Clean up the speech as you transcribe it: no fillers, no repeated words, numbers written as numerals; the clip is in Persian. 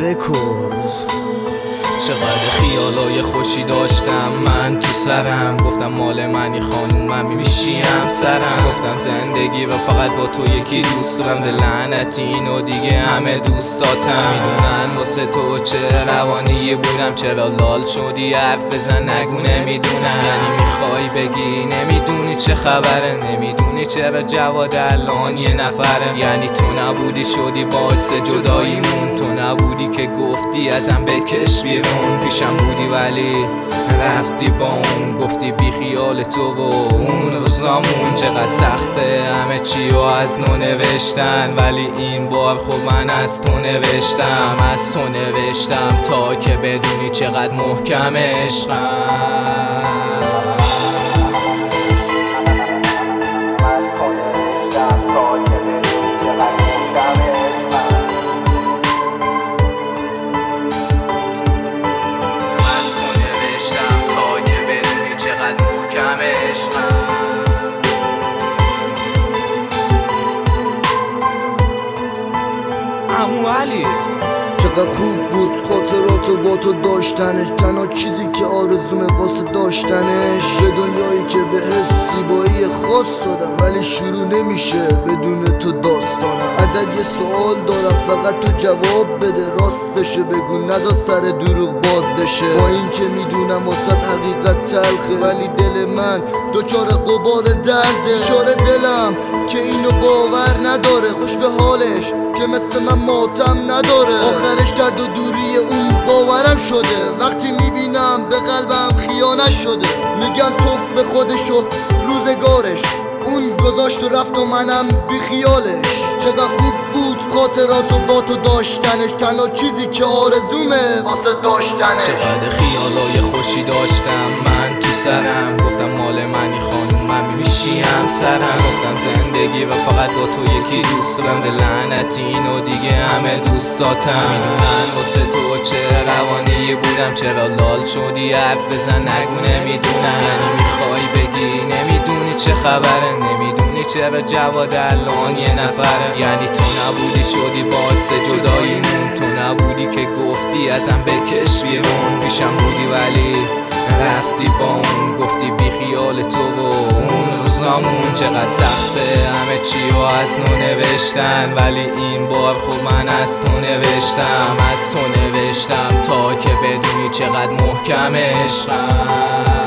رکورد. چقدر خیالای خوشی داشتم من تو سرم، گفتم مال منی خانوم من میشیم سرم، گفتم زندگی و فقط با تو یکی دوست دارم، ده لعنتی اینو دیگه همه دوستاتم میدونن واسه تو چه روانی بودم، چرا لال شدی حرف بزن نگو نمیدونم، یعنی میخوای بگی نمیدونی چه خبره، نمیدونی چرا جواد الان یه نفره، یعنی تو نبودی شدی باعث جداییمون، تو نبودی که گفتی ازم بکش بیرون، پیشم بودی ولی رفتی با اون، گفتی بی خیال تو و اون روزامون، چقدر سخته همه چی رو از نو نوشتن، ولی این بار خب من از تو نوشتم، از تو نوشتم تا که بدونی چقدر محکم عشقم. چقدر خوب بود خاطراتو با تو داشتنش، تنها چیزی که آرزومه واسه داشتنش، به دنیایی که به حس زیبایی خاص دادم ولی شروع نمیشه بدون تو داستانم. ازت یه سوال دارم فقط تو جواب بده، راستشه بگو نذار سر دروغ باز بشه، با این که میدونم واسه حقیقت تلخه ولی دل من دوچار غبار درده، چاره دلم که اینو باور نداره، خوش به حالش که مثل من ماتم نداره، آخرش درد و دوری اون باورم شده، وقتی میبینم به قلبم خیانت شده، میگم توف به خودش و روزگارش، اون گذاشت و رفت و منم بی خیالش. چقدر خوب بود خاطراتو با تو داشتنش، تنها چیزی که آرزومه واسه داشتنش. چقدر خیالای خوشی داشتم من تو سرم، گفتم مال منی خانوم من میشیم سرم، گفتم زندگی و فقط با تو یکی دوست دارم، ده لعنتی اینو دیگه همه دوستاتم میدونن واسه تو چه روانی بودم، چرا لال شدی حرف بزن نگو نمیدونم، یعنی میخوای بگی نمیدونی چه خبره، نمیدونی چرا جواد الان یه نفره، یعنی تو نبودی شدی باعث جداییمون، تو نبودی که گفتی ازم بکش بیرون، پیشم بودی ولی رفتی با اون، گفتی بی خیال تو و اون روزامون، چقدر سخته همه چی رو از نو نوشتن، ولی این بار خب من از تو نوشتم، از تو نوشتم تا که بدونی چقدر محکم عشقم.